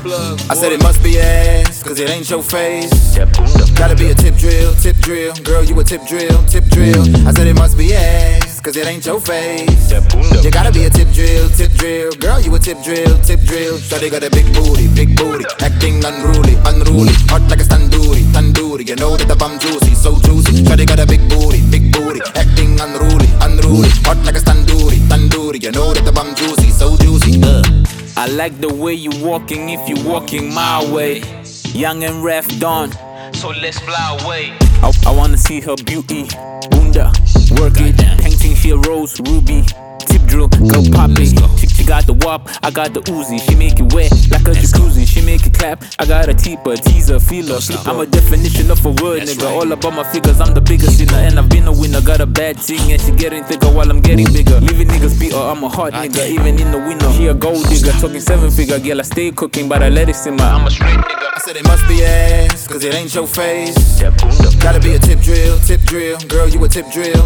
I said it must be ass, cause it ain't your face. Gotta be a tip drill, girl, you a tip drill. I said it must be ass, cause it ain't your face. You gotta be a tip drill, girl, you a tip drill. Shawty got a big booty, acting unruly, hot like a tandoori. You know that the bum juicy, so juicy. Shawty got a big booty, acting unruly, hot like a tandoori. You know that the bum juicy, so juicy. I like the way you walking if you walking my way. Young and Ref Dawn, so let's fly away. I wanna see her beauty, bunda, work it. Painting she a rose, ruby, tip drill, go poppy. She got the wop, I got the Uzi. She make it wet like a jacuzzi. She make it clap, I got a teeper, teaser, feeler. I'm a definition of a word, nigga. All about my figures, I'm the biggest sinner. And I've been a winner, got a bad thing. And she getting thicker while I'm getting bigger. Leaving niggas beat her, I'm a hot nigga. Even in the winter, she a gold digger. Talking 7-figure, girl, I stay cooking, but I let it simmer. I'm a straight nigga. I said it must be ass, cause it ain't your face. Gotta be a tip drill, girl, you a tip drill.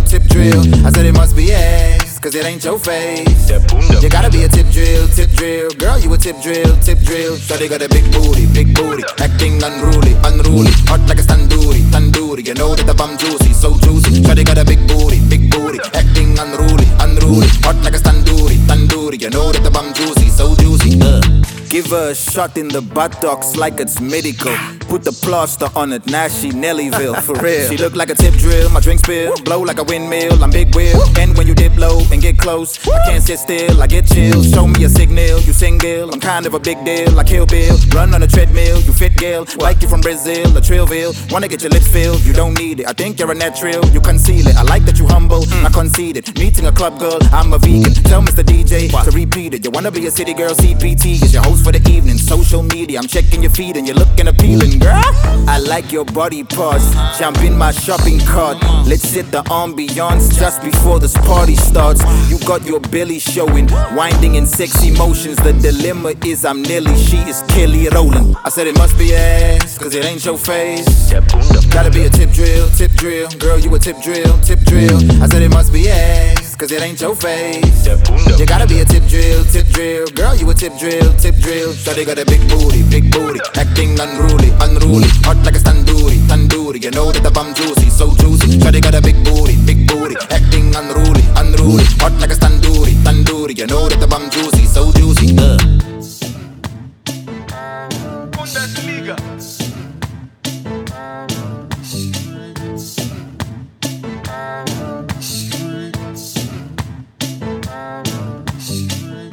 I said it must be ass, cause it ain't your face. You gotta be a tip drill, girl, you a tip drill. Shawty got a big booty, acting unruly, hot like a tandoori. You know that the bum juicy, so juicy. Shawty got a big booty, acting unruly, hot like a tandoori. You know that the bum juicy, so juicy. Give her a shot in the buttocks like it's medical. Put the plaster on it, now she Nellyville, for real. She look like a tip drill, my drink spill. Blow like a windmill, I'm big wheel. And when you dip low and get close, I can't sit still, I get chills. Show me a signal, you single. I'm kind of a big deal, like Kill Bill. Run on a treadmill, you fit girl. Like you from Brazil, or Trillville. Wanna get your lips filled, you don't need it. I think you're a natural, you conceal it. I like that you humble, I conceded. Meeting a club girl, I'm a vegan. Tell Mr. DJ to repeat it. You wanna be a city girl, CPT is your host for the evening. Social media, I'm checking your feed and you're looking appealing, girl. I like your body parts, jump in my shopping cart. Let's hit the ambiance just before this party starts. You got your belly showing, winding in sexy motions. The dilemma is I'm Nelly, she is Kelly Rowland. I said it must be ass, cause it ain't your face. Gotta be a tip drill, girl, you a tip drill. I said it must be ass, cause it ain't your face. You gotta be a tip drill, girl, you a tip drill. Shawty got a big booty, acting unruly, hot like a tandoori. You know that the bum juicy, so juicy. Shawty got a big booty, acting unruly, hot like a tandoori.